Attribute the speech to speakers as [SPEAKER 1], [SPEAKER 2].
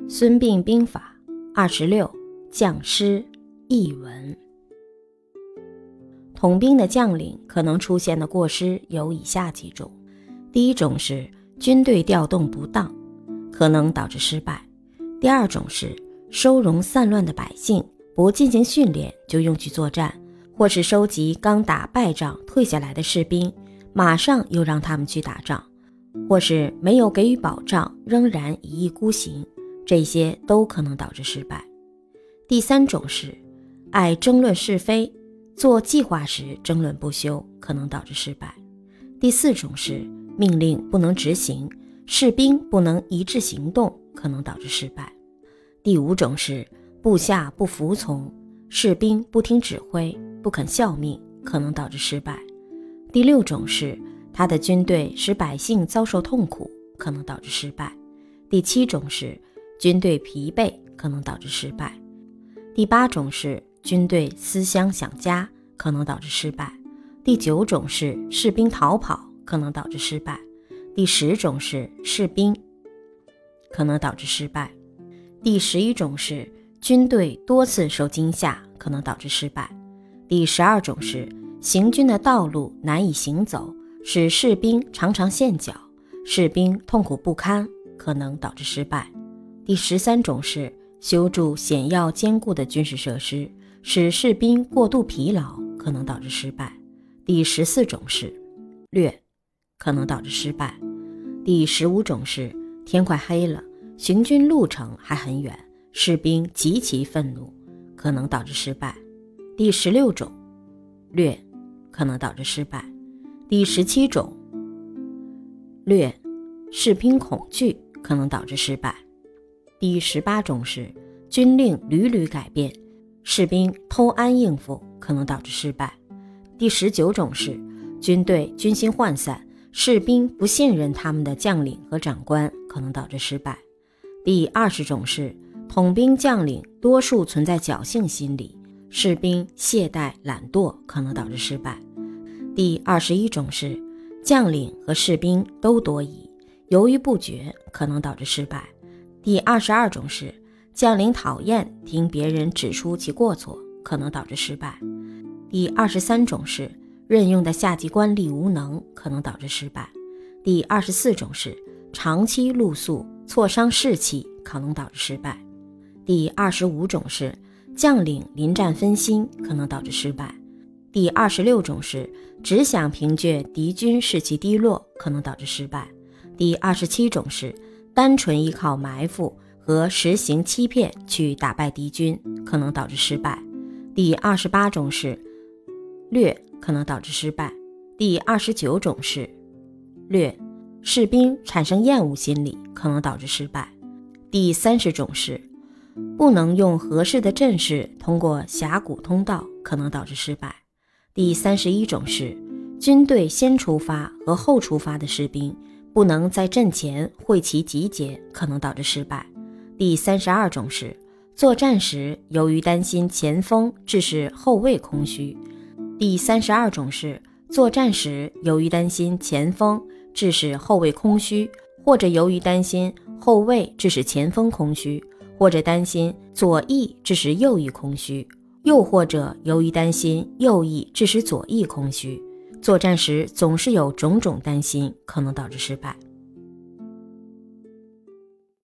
[SPEAKER 1] 孙膑兵法26将师译文。统兵的将领可能出现的过失有以下几种。第一种是军队调动不当，可能导致失败。第二种是收容散乱的百姓，不进行训练就用去作战，或是收集刚打败仗退下来的士兵，马上又让他们去打仗，或是没有给予保障，仍然一意孤行，这些都可能导致失败。第三种是爱争论是非，做计划时争论不休，可能导致失败。第四种是命令不能执行，士兵不能一致行动，可能导致失败。第五种是部下不服从，士兵不听指挥，不肯效命，可能导致失败。第六种是他的军队使百姓遭受痛苦，可能导致失败。第七种是军队疲惫，可能导致失败。第八种是军队思乡想家，可能导致失败。第九种是士兵逃跑，可能导致失败。第10种是士兵，可能导致失败。第11种是军队多次受惊吓，可能导致失败。第12种是行军的道路难以行走，使士兵常常陷脚，士兵痛苦不堪，可能导致失败。第13种是修筑险要坚固的军事设施，使士兵过度疲劳，可能导致失败。第14种是略，可能导致失败。第15种是天快黑了，行军路程还很远，士兵极其愤怒，可能导致失败。第16种略，可能导致失败。第17种略，士兵恐惧，可能导致失败。第18种是军令屡屡改变，士兵偷安应付，可能导致失败。第19种是军队军心涣散，士兵不信任他们的将领和长官，可能导致失败。第20种是统兵将领多数存在侥幸心理，士兵懈怠懒惰，可能导致失败。第21种是将领和士兵都多疑，犹豫不决，可能导致失败。第22种是将领讨厌听别人指出其过错，可能导致失败。第23种是任用的下级官吏无能，可能导致失败。第24种是长期露宿，挫伤士气，可能导致失败。第25种是将领临战分心，可能导致失败。第26种是只想凭借敌军士气低落，可能导致失败。第27种是单纯依靠埋伏和实行欺骗去打败敌军，可能导致失败。第28种是略，可能导致失败。第29种是略，士兵产生厌恶心理，可能导致失败。第30种是不能用合适的阵势通过峡谷通道，可能导致失败。第31种是军队先出发和后出发的士兵不能在阵前会齐集结，可能导致失败。第32种是作战时由于担心前锋致使后卫空虚。第32种是作战时由于担心前锋致使后卫空虚，或者由于担心后卫致使前锋空虚，或者担心左翼致使右翼空虚，又或者由于担心右翼致使左翼空虚。作战时总是有种种担心，可能导致失败。